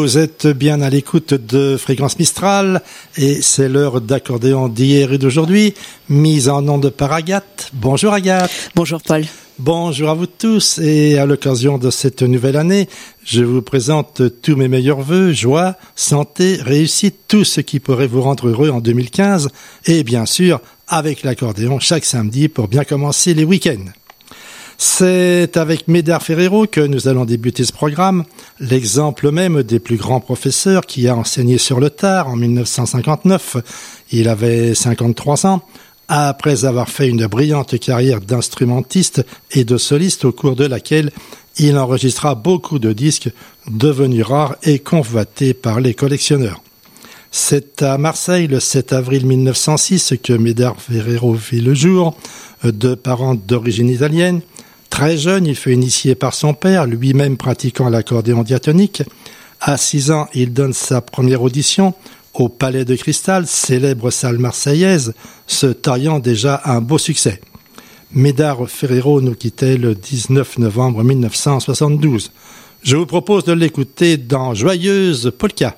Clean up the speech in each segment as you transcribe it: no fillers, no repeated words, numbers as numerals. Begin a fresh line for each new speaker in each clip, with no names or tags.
Vous êtes bien à l'écoute de Fréquence Mistral et c'est l'heure d'accordéon d'hier et d'aujourd'hui, mise en onde par Agathe. Bonjour Agathe.
Bonjour Paul.
Bonjour à vous tous et à l'occasion de cette nouvelle année, je vous présente tous mes meilleurs vœux, joie, santé, réussite, tout ce qui pourrait vous rendre heureux en 2015 et bien sûr avec l'accordéon chaque samedi pour bien commencer les week-ends. C'est avec Médard Ferrero que nous allons débuter ce programme, l'exemple même des plus grands professeurs qui a enseigné sur le tard en 1959. Il avait 53 ans. Après avoir fait une brillante carrière d'instrumentiste et de soliste au cours de laquelle il enregistra beaucoup de disques devenus rares et convoités par les collectionneurs. C'est à Marseille, le 7 avril 1906, que Médard Ferrero vit le jour, de parents d'origine italienne. Très jeune, il fut initié par son père, lui-même pratiquant l'accordéon diatonique. À 6 ans, il donne sa première audition au Palais de Cristal, célèbre salle marseillaise, se taillant déjà un beau succès. Médard Ferrero nous quittait le 19 novembre 1972. Je vous propose de l'écouter dans Joyeuse Polka.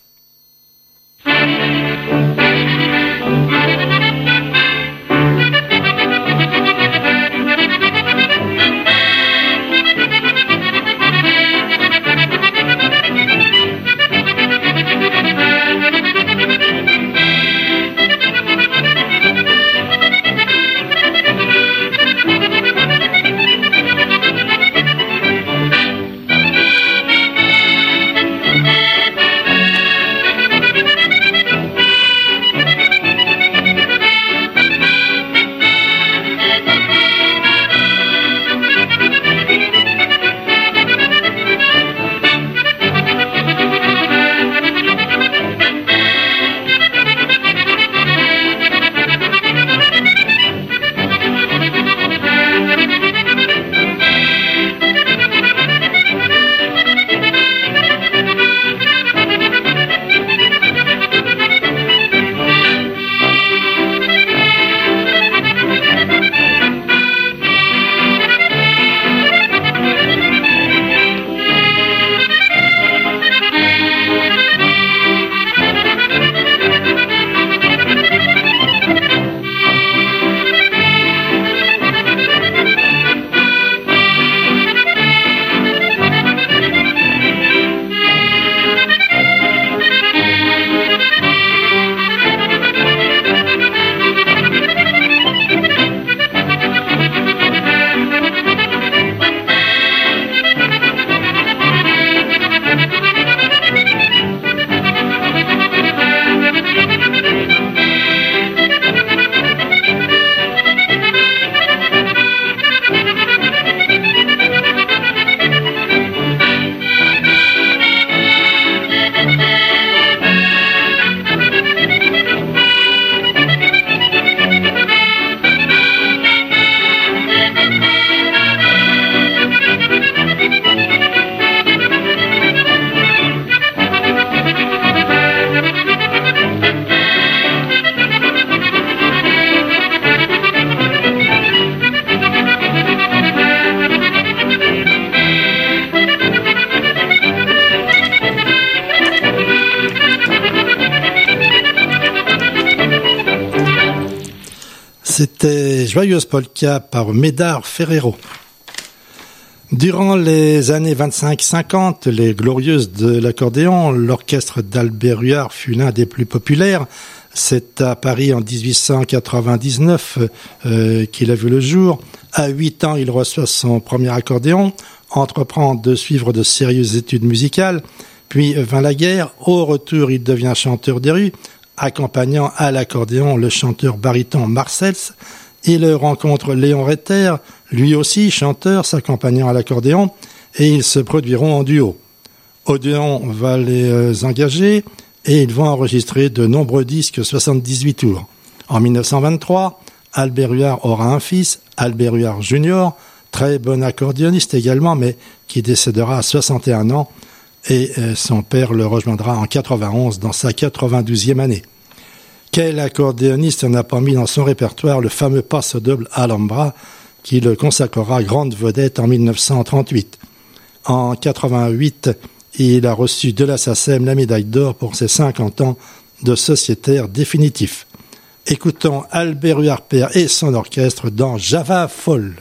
C'était Joyeuse Polka par Médard Ferrero. Durant les années 25-50, les glorieuses de l'accordéon, l'orchestre d'Albert Huard fut l'un des plus populaires. C'est à Paris en 1899 qu'il a vu le jour. À 8 ans, il reçoit son premier accordéon, entreprend de suivre de sérieuses études musicales, puis vint la guerre. Au retour, il devient chanteur des rues, accompagnant à l'accordéon le chanteur baryton Marcels. Il rencontre Léon Retter, lui aussi chanteur, s'accompagnant à l'accordéon, et ils se produiront en duo. Odéon va les engager et ils vont enregistrer de nombreux disques 78 tours. En 1923, Albert Huard aura un fils, Albert Huard Junior, très bon accordéoniste également, mais qui décédera à 61 ans, et son père le rejoindra en 91 dans sa 92e année. Quel accordéoniste n'a pas mis dans son répertoire le fameux passo doble Alhambra qui le consacrera grande vedette en 1938. En 88, Il a reçu de la SACEM la médaille d'or pour ses 50 ans de sociétaire définitif. Écoutons Albert Huard Père et son orchestre dans Java Folle.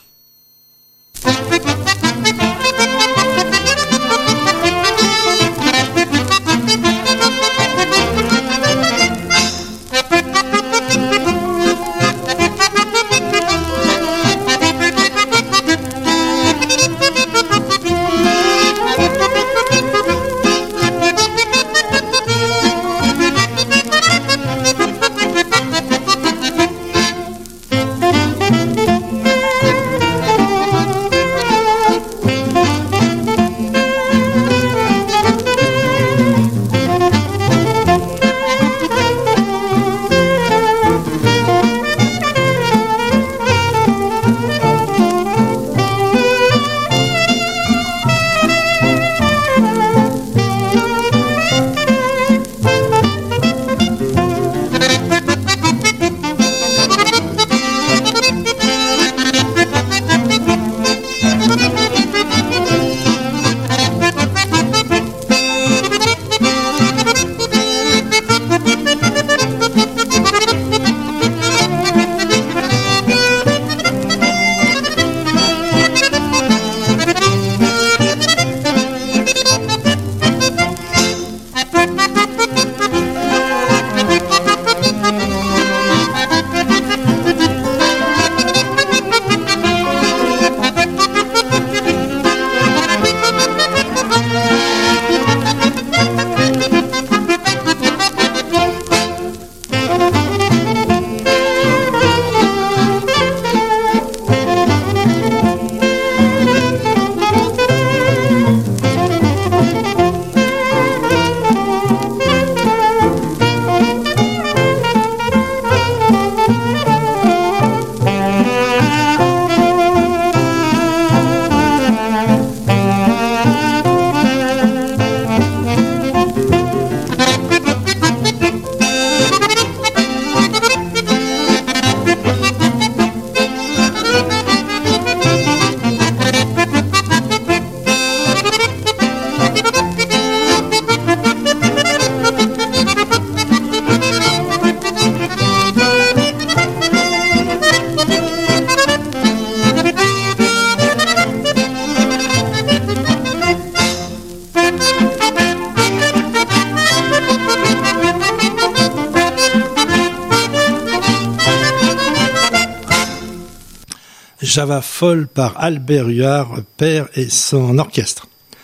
Java Folle par Albert Huard Père et son orchestre.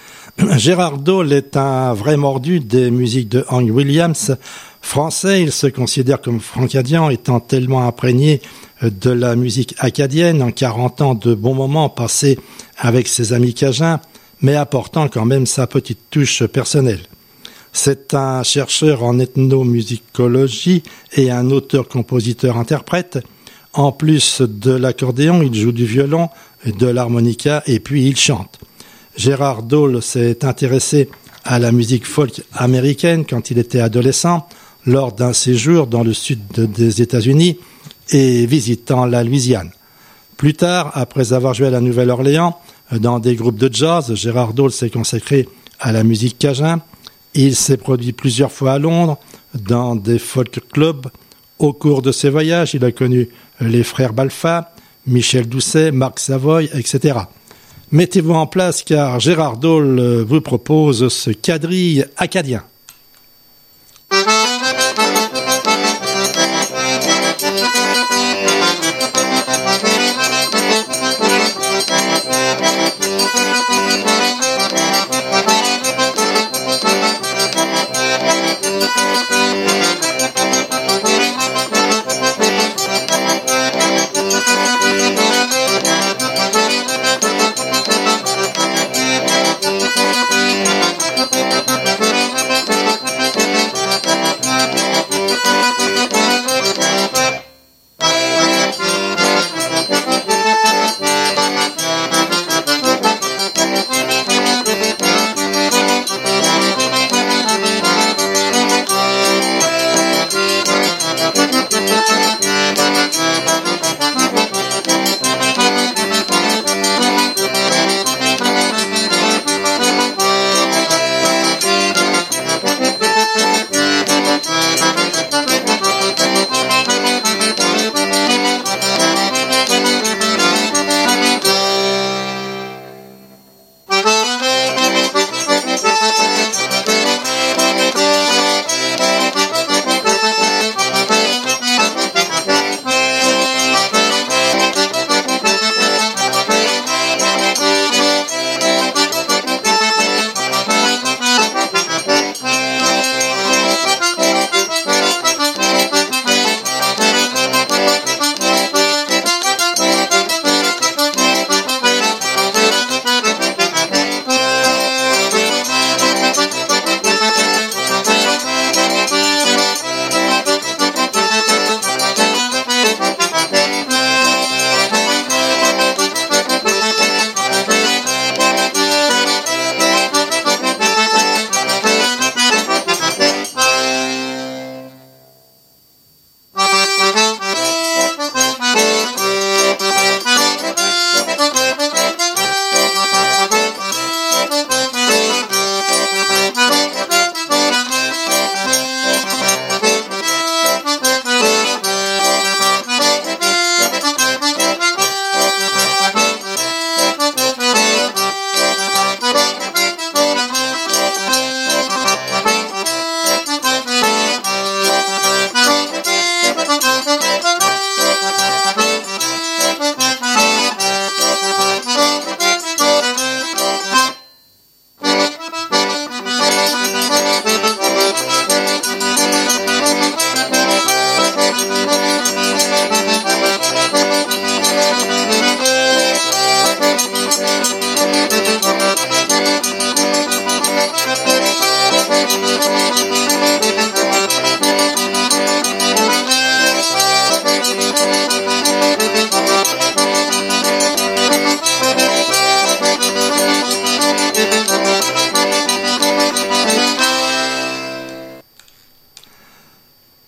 Gérard Dole est un vrai mordu des musiques de Hank Williams. Français, il se considère comme francadien, étant tellement imprégné de la musique acadienne en 40 ans de bons moments passés avec ses amis cajuns, mais apportant quand même sa petite touche personnelle. C'est un chercheur en ethnomusicologie et un auteur-compositeur-interprète. En plus de l'accordéon, il joue du violon, de l'harmonica et puis il chante. Gérard Dole s'est intéressé à la musique folk américaine quand il était adolescent, lors d'un séjour dans le sud des États-Unis et visitant la Louisiane. Plus tard, après avoir joué à la Nouvelle-Orléans, dans des groupes de jazz, Gérard Dole s'est consacré à la musique cajun. Il s'est produit plusieurs fois à Londres, dans des folk clubs. Au cours de ses voyages, il a connu les frères Balfa, Michel Doucet, Marc Savoy, etc. Mettez-vous en place car Gérard Dole vous propose ce quadrille acadien.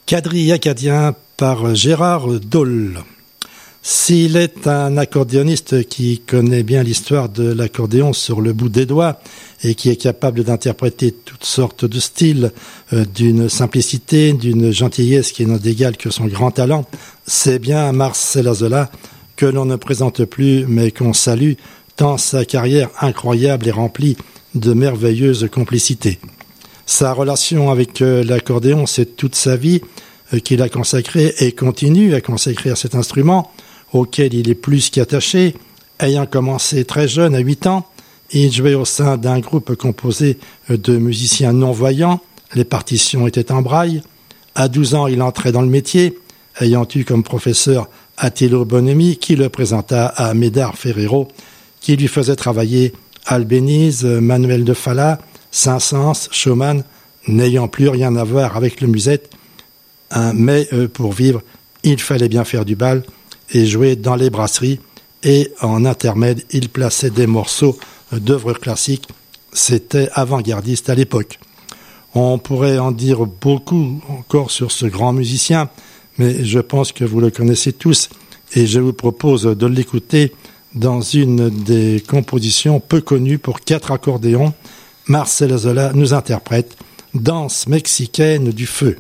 Quadrille acadien par Gérard Dole. S'il est un accordéoniste qui connaît bien l'histoire de l'accordéon sur le bout des doigts et qui est capable d'interpréter toutes sortes de styles, d'une simplicité, d'une gentillesse qui n'a d'égal que son grand talent, c'est bien Marcel Azola que l'on ne présente plus mais qu'on salue tant sa carrière incroyable est remplie de merveilleuses complicités. Sa relation avec l'accordéon, c'est toute sa vie qu'il a consacrée et continue à consacrer à cet instrument auquel il est plus qu'attaché. Ayant commencé très jeune, à 8 ans, il jouait au sein d'un groupe composé de musiciens non-voyants. Les partitions étaient en braille. À 12 ans, il entrait dans le métier, ayant eu comme professeur Attilo Bonemi, qui le présenta à Médard Ferrero, qui lui faisait travailler Albéniz, Manuel de Falla, Saint-Saëns, Schumann, n'ayant plus rien à voir avec le musette. Mais pour vivre, il fallait bien faire du bal et jouer dans les brasseries. Et en intermède, il plaçait des morceaux d'œuvres classiques. C'était avant-gardiste à l'époque. On pourrait en dire beaucoup encore sur ce grand musicien, mais je pense que vous le connaissez tous et je vous propose de l'écouter dans une des compositions peu connues pour 4 accordéons. Marcel Azola nous interprète Danse mexicaine du feu.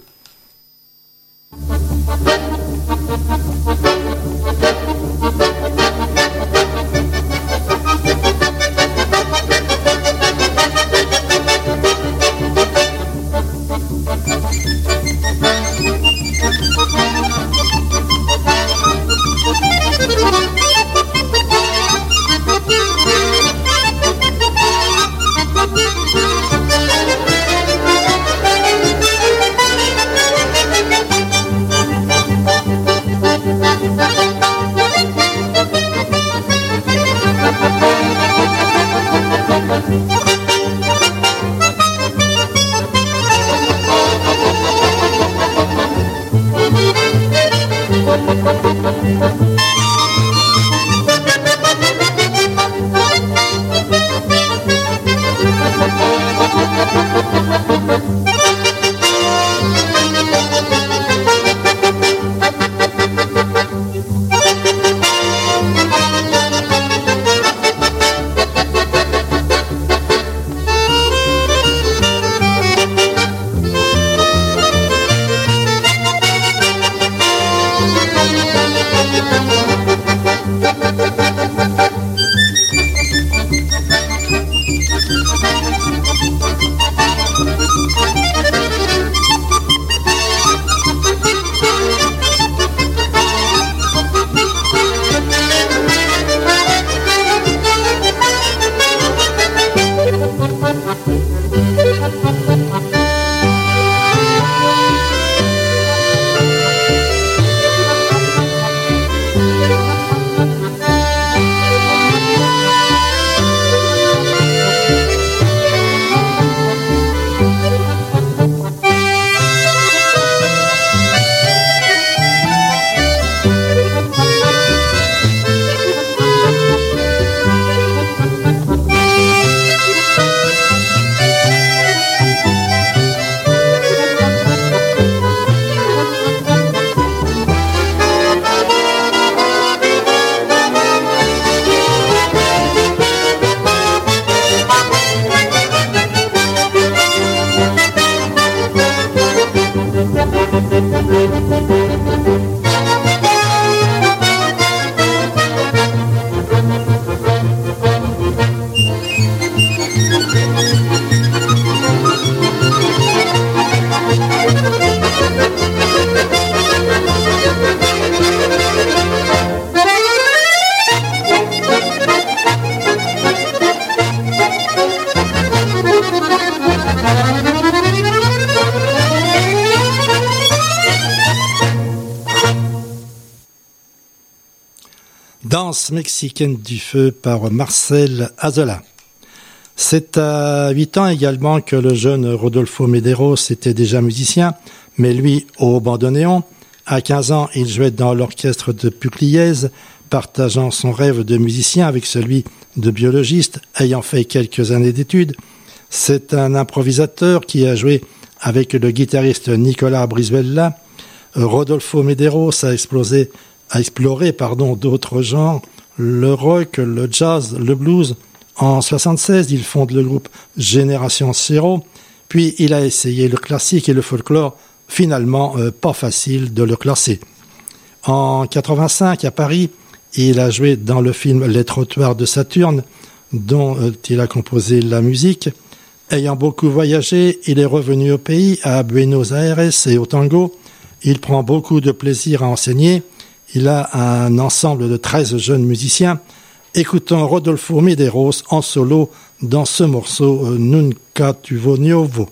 Danse mexicaine du feu par Marcel Azola. C'est à 8 ans également que le jeune Rodolfo Medeiros était déjà musicien, mais lui au bandoneon. À 15 ans, il jouait dans l'orchestre de Pugliese, partageant son rêve de musicien avec celui de biologiste, ayant fait quelques années d'études. C'est un improvisateur qui a joué avec le guitariste Nicolas Brizuela Rodolfo Medeiros a exploré d'autres genres, le rock, le jazz, le blues. En 1976, il fonde le groupe Génération Zéro, puis il a essayé le classique et le folklore, finalement pas facile de le classer. En 1985, à Paris, il a joué dans le film Les Trottoirs de Saturne, dont il a composé la musique. Ayant beaucoup voyagé, il est revenu au pays, à Buenos Aires et au tango. Il prend beaucoup de plaisir à enseigner. Il a un ensemble de 13 jeunes musiciens. Écoutons Rodolfo Medeiros en solo dans ce morceau Nunca Tuvo Novo.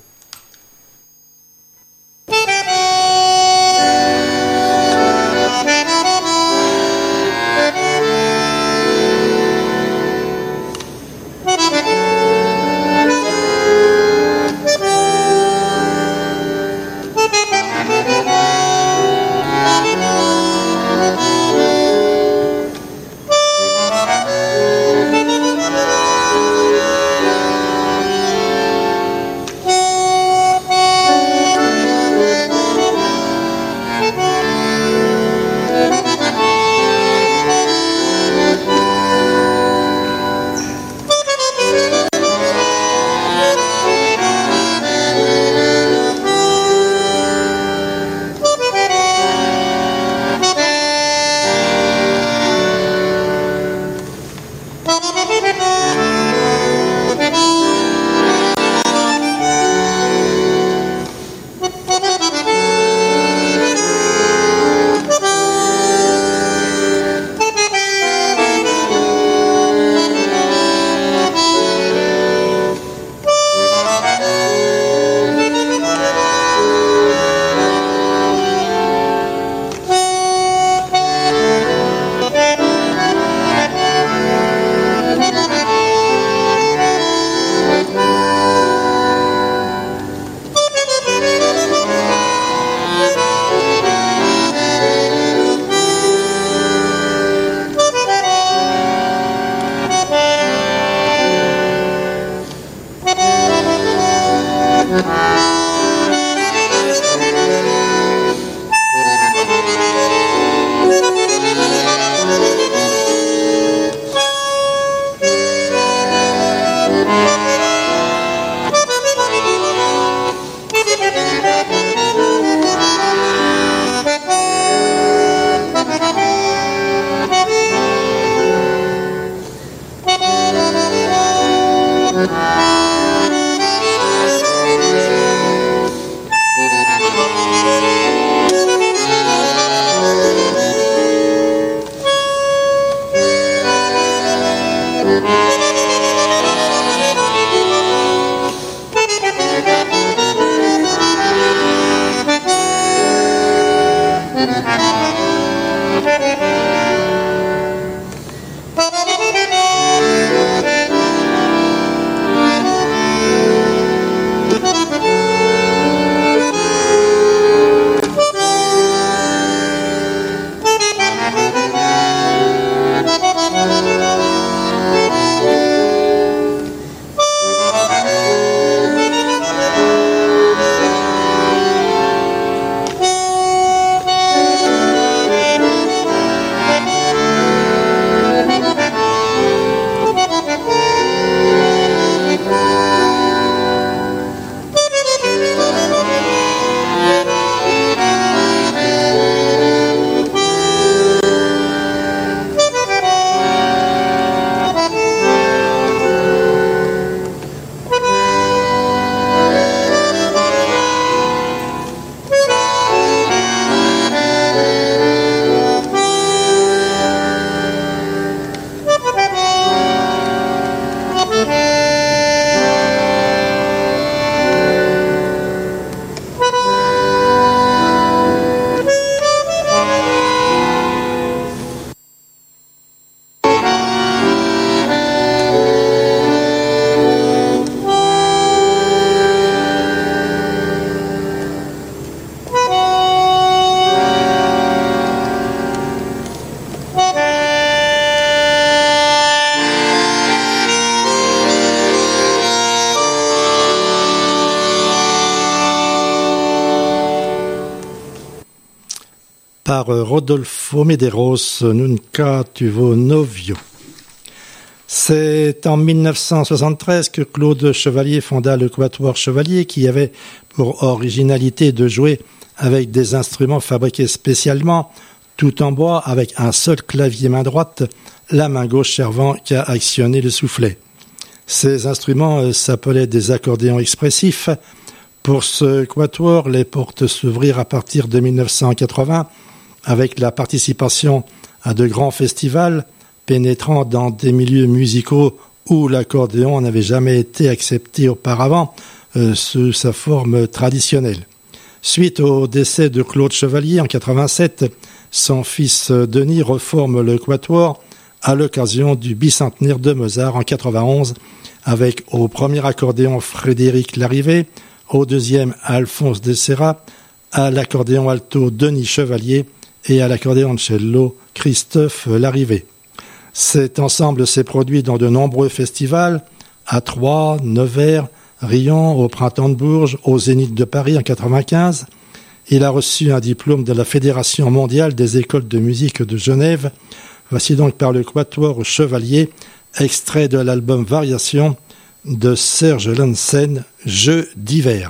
par Rodolfo Medeiros, Nunca tuvo novio. C'est en 1973 que Claude Chevalier fonda le Quatuor Chevalier, qui avait pour originalité de jouer avec des instruments fabriqués spécialement, tout en bois, avec un seul clavier main droite, la main gauche servant qu'à actionner le soufflet. Ces instruments s'appelaient des accordéons expressifs. Pour ce quatuor, les portes s'ouvrirent à partir de 1980 avec la participation à de grands festivals pénétrant dans des milieux musicaux où l'accordéon n'avait jamais été accepté auparavant sous sa forme traditionnelle. Suite au décès de Claude Chevalier en 87, son fils Denis reforme le quatuor à l'occasion du bicentenaire de Mozart en 91 avec au premier accordéon Frédéric Larrivé, au deuxième Alphonse de Serra, à l'accordéon alto Denis Chevalier et à l'accordéon cello Christophe Larrivé. Cet ensemble s'est produit dans de nombreux festivals, à Troyes, Nevers, Riom, au Printemps de Bourges, au Zénith de Paris en 1995. Il a reçu un diplôme de la Fédération mondiale des écoles de musique de Genève. Voici donc par le Quatuor Chevalier, extrait de l'album Variations de Serge Lansen, Jeux d'hiver.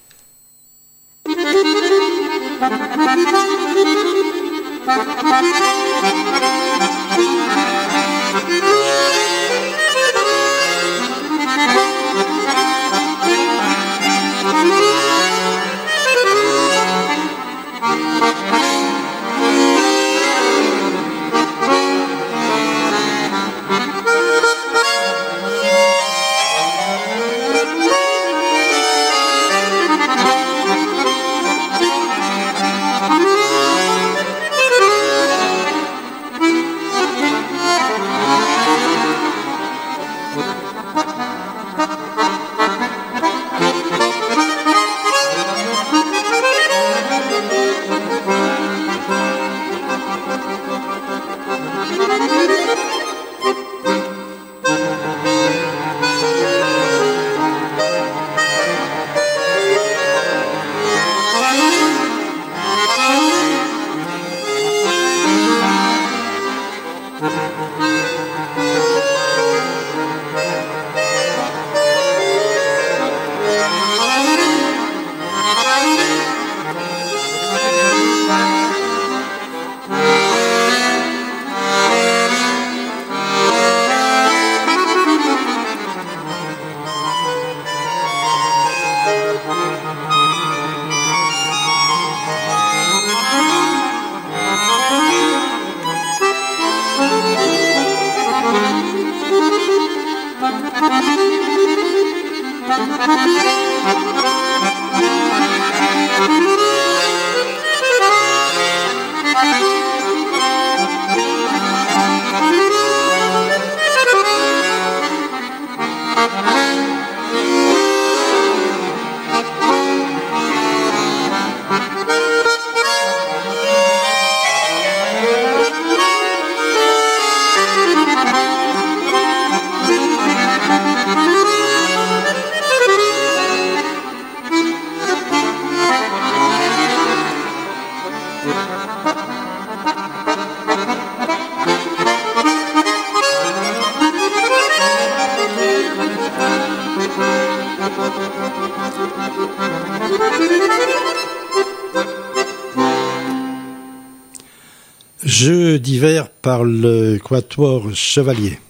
Jeux d'hiver par le Quatuor Chevalier.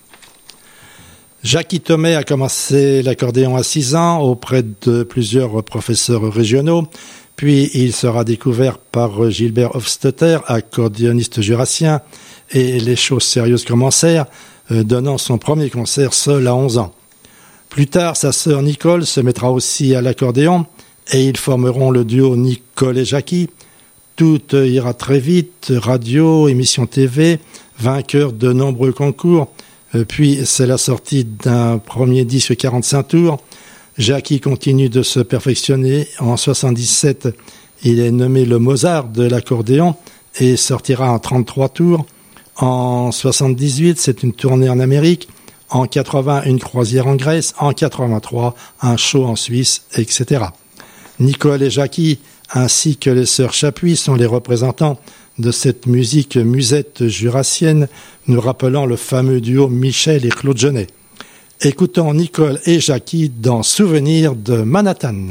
Jackie Thomé a commencé l'accordéon à 6 ans auprès de plusieurs professeurs régionaux, puis il sera découvert par Gilbert Hofstetter, accordéoniste jurassien, et les choses sérieuses commencèrent, donnant son premier concert seul à 11 ans. Plus tard, sa sœur Nicole se mettra aussi à l'accordéon, et ils formeront le duo Nicole et Jackie. Tout ira très vite, radio, émissions TV, vainqueur de nombreux concours, puis c'est la sortie d'un premier disque 45 tours. Jackie continue de se perfectionner. En 1977, il est nommé le Mozart de l'accordéon et sortira en 33 tours. En 1978, c'est une tournée en Amérique. En 1980, une croisière en Grèce. En 1983, un show en Suisse, etc. Nicole et Jackie, ainsi que les sœurs Chapuis, sont les représentants de cette musique musette jurassienne nous rappelant le fameux duo Michel et Claude Genet. Écoutons Nicole et Jackie dans Souvenir de Manhattan.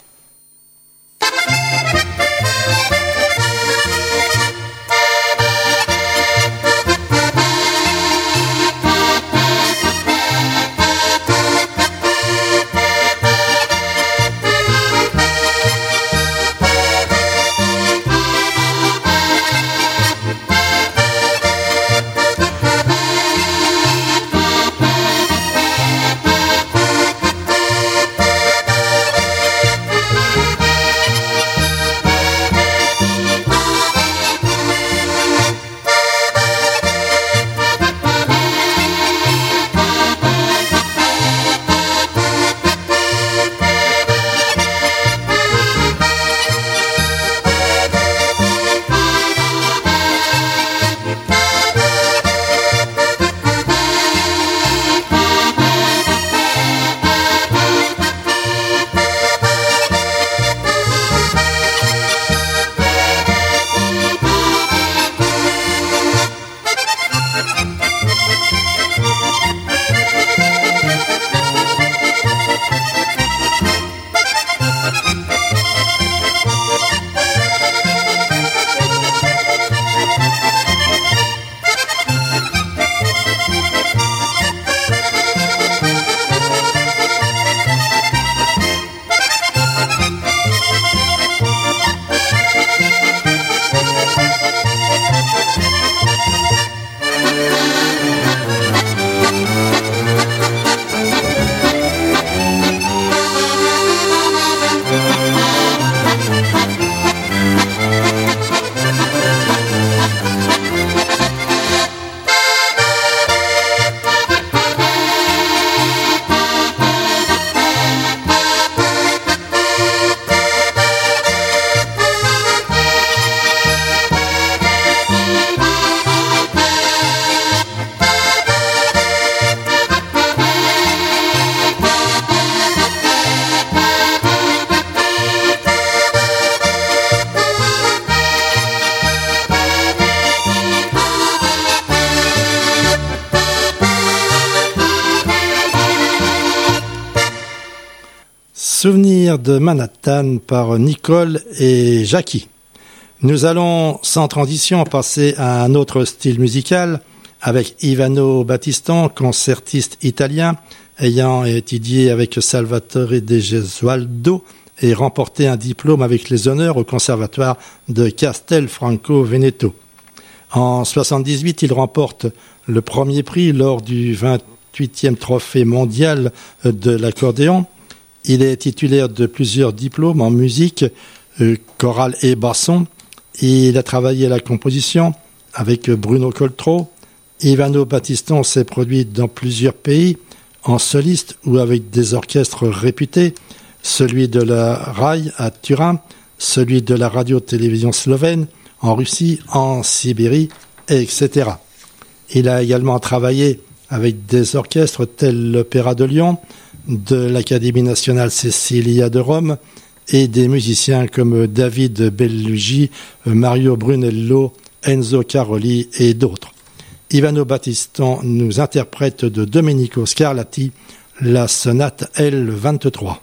Souvenir de Manhattan par Nicole et Jackie. Nous allons sans transition passer à un autre style musical avec Ivano Battiston, concertiste italien, ayant étudié avec Salvatore De Gesualdo et remporté un diplôme avec les honneurs au conservatoire de Castelfranco Veneto. En 1978, il remporte le premier prix lors du 28e trophée mondial de l'accordéon. Il est titulaire de plusieurs diplômes en musique, chorale et basson. Il a travaillé à la composition avec Bruno Coltro. Ivano Battiston s'est produit dans plusieurs pays, en soliste ou avec des orchestres réputés, celui de la RAI à Turin, celui de la radio-télévision slovène, en Russie, en Sibérie, etc. Il a également travaillé avec des orchestres tels l'Opéra de Lyon, de l'Académie nationale Cecilia de Rome et des musiciens comme David Bellugi, Mario Brunello, Enzo Caroli et d'autres. Ivano Battiston nous interprète de Domenico Scarlatti la sonate L23.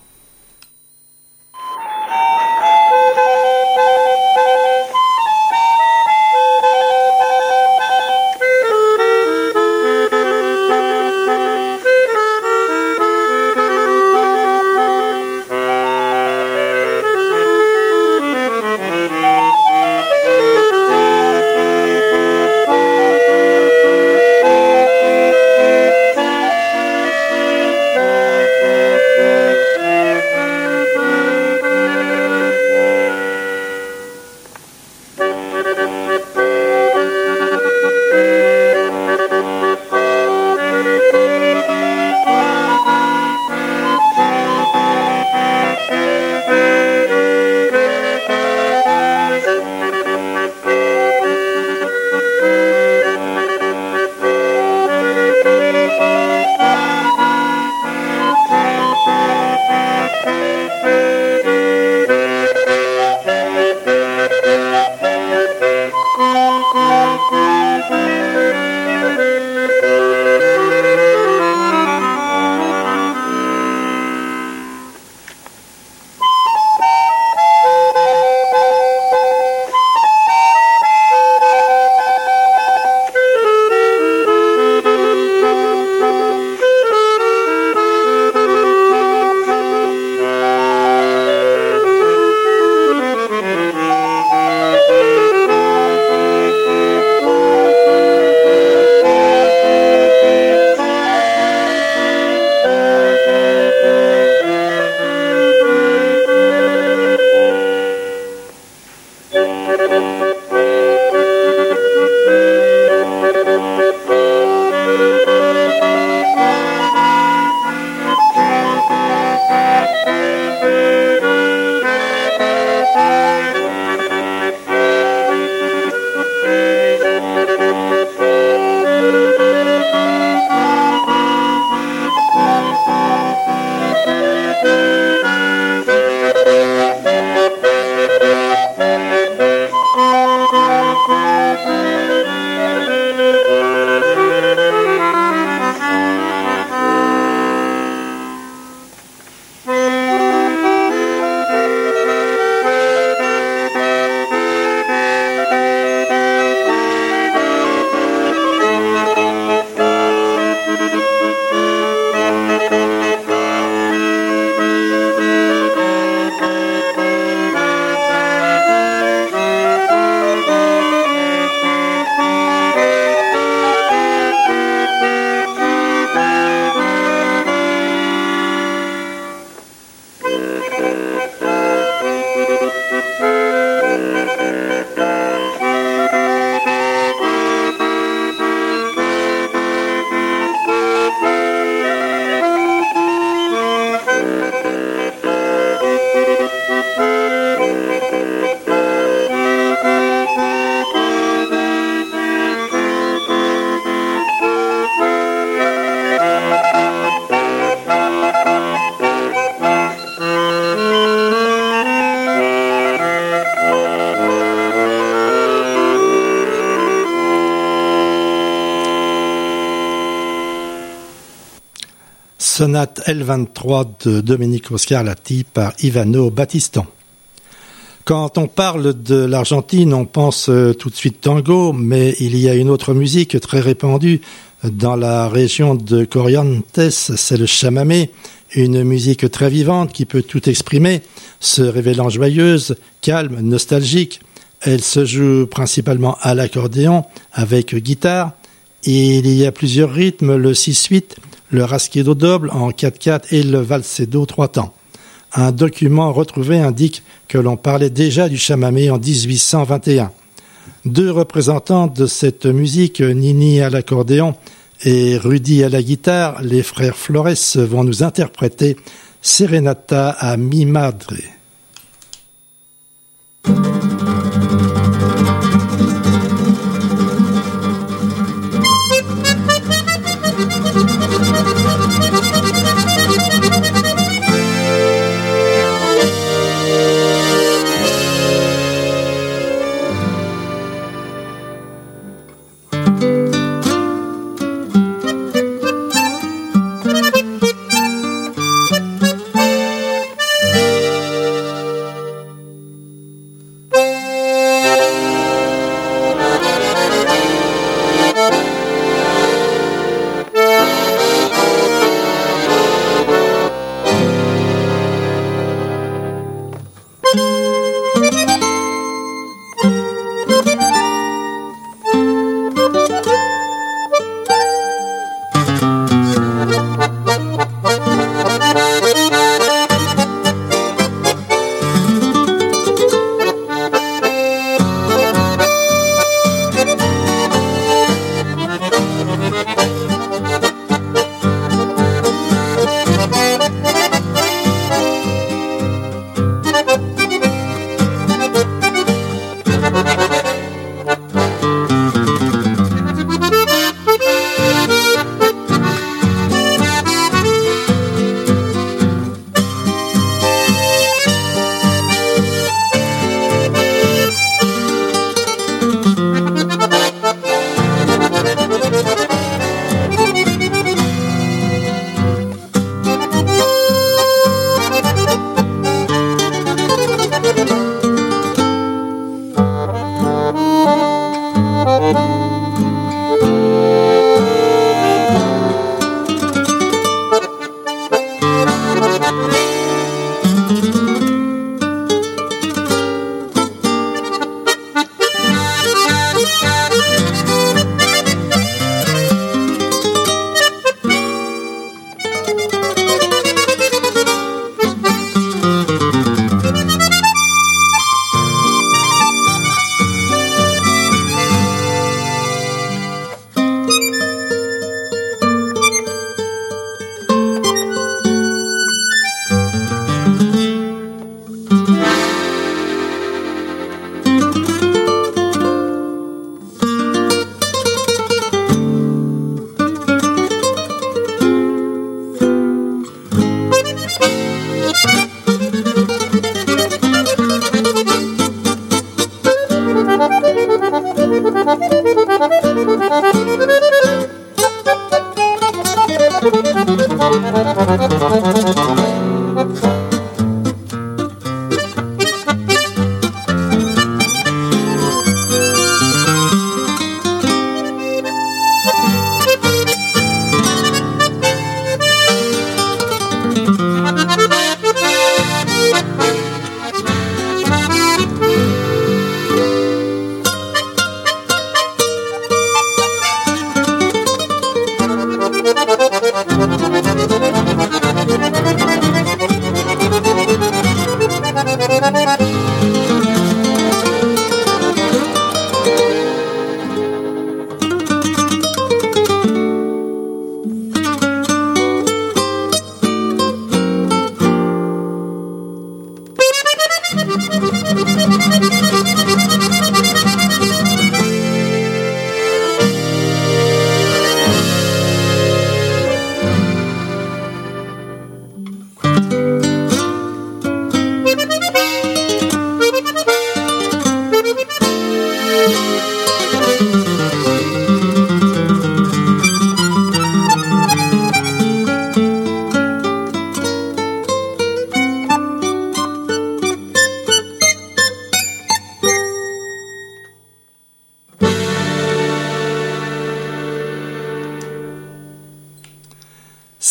sonate L23 de Domenico Scarlatti par Ivano Battiston. Quand on parle de l'Argentine, on pense tout de suite tango, mais il y a une autre musique très répandue dans la région de Corrientes, c'est le chamamé, une musique très vivante qui peut tout exprimer, se révélant joyeuse, calme, nostalgique. Elle se joue principalement à l'accordéon avec guitare. Il y a plusieurs rythmes, le 6-8, le rasguedo double en 4-4 et le valsedo 3 temps. Un document retrouvé indique que l'on parlait déjà du chamamé en 1821. Deux représentants de cette musique, Nini à l'accordéon et Rudy à la guitare, les frères Flores, vont nous interpréter Serenata a mi madre.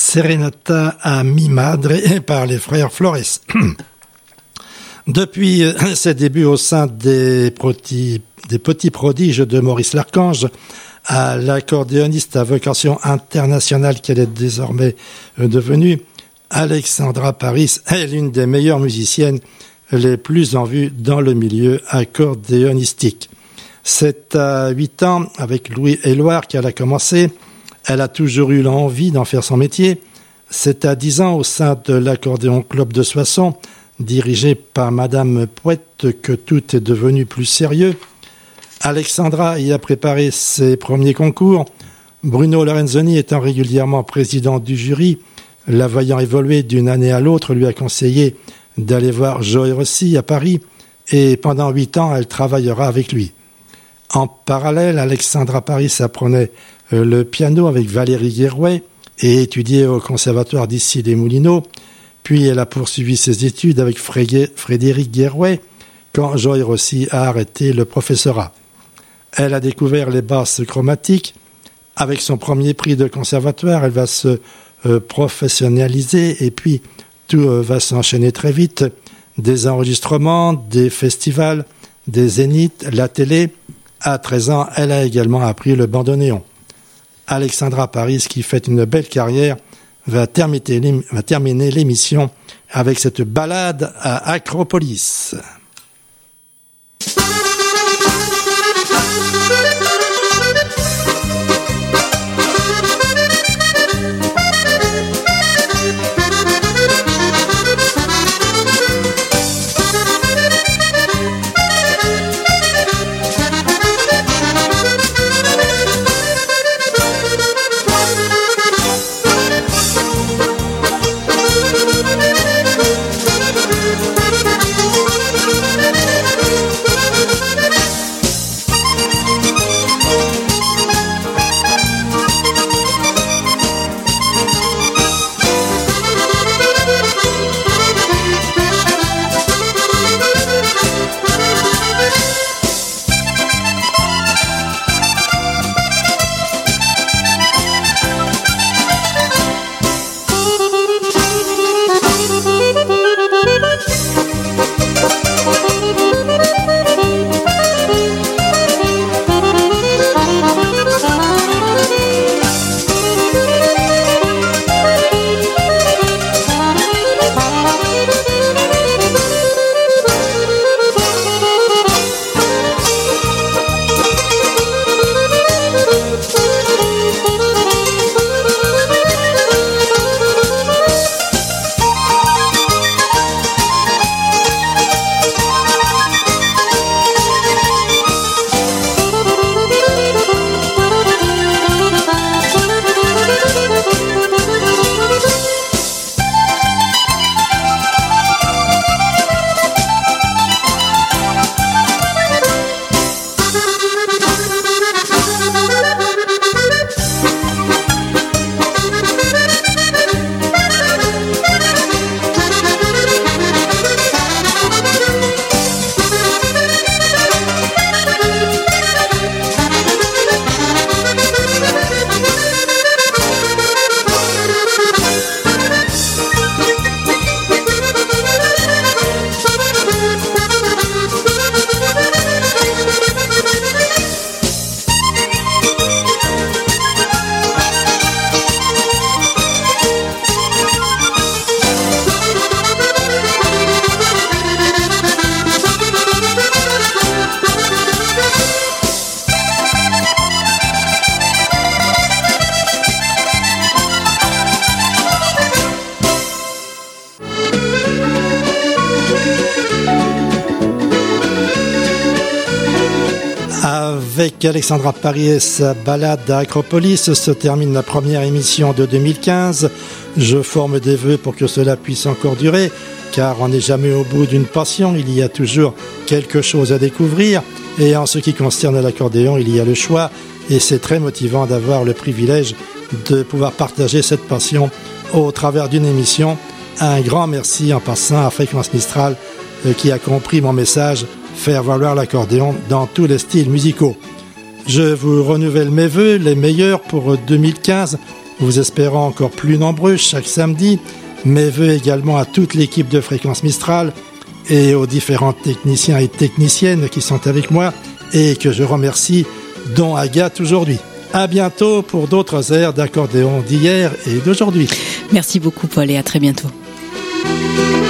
Serenata a mi madre par les frères Flores. Depuis ses débuts au sein des petits prodiges de Maurice Larchange, à l'accordéoniste à vocation internationale qu'elle est désormais devenue, Alexandra Paris est l'une des meilleures musiciennes les plus en vue dans le milieu accordéonistique. C'est à 8 ans, avec Louis Éluard, qu'elle a commencé. Elle a toujours eu l'envie d'en faire son métier. C'est à 10 ans, au sein de l'accordéon Club de Soissons, dirigé par Madame Pouette, que tout est devenu plus sérieux. Alexandra y a préparé ses premiers concours. Bruno Lorenzoni étant régulièrement président du jury, la voyant évoluer d'une année à l'autre, lui a conseillé d'aller voir Joe Rossi à Paris, et pendant 8 ans, elle travaillera avec lui. En parallèle, Alexandra Paris apprenait le piano avec Valérie Guérouet et étudiait au conservatoire d'Issy les Moulineaux. Puis elle a poursuivi ses études avec Frédéric Guérouet quand Joe Rossi a arrêté le professorat. Elle a découvert les basses chromatiques. Avec son premier prix de conservatoire, elle va se professionnaliser et puis tout va s'enchaîner très vite. Des enregistrements, des festivals, des zéniths, la télé. À 13 ans, elle a également appris le bandoneon. Alexandra Paris, qui fait une belle carrière, va terminer l'émission avec cette balade à Acropolis. Avec Alexandra Paris et sa balade à Acropolis se termine la première émission de 2015. Je forme des vœux pour que cela puisse encore durer, car on n'est jamais au bout d'une passion, il y a toujours quelque chose à découvrir. Et en ce qui concerne l'accordéon, il y a le choix, et c'est très motivant d'avoir le privilège de pouvoir partager cette passion au travers d'une émission. Un grand merci en passant à Fréquence Mistral qui a compris mon message, faire valoir l'accordéon dans tous les styles musicaux. Je vous renouvelle mes vœux, les meilleurs pour 2015. vous espérant encore plus nombreux chaque samedi. Mes vœux également à toute l'équipe de Fréquence Mistral et aux différents techniciens et techniciennes qui sont avec moi et que je remercie, dont Agathe aujourd'hui. À bientôt pour d'autres airs d'accordéon d'hier et d'aujourd'hui.
Merci beaucoup Paul et à très bientôt.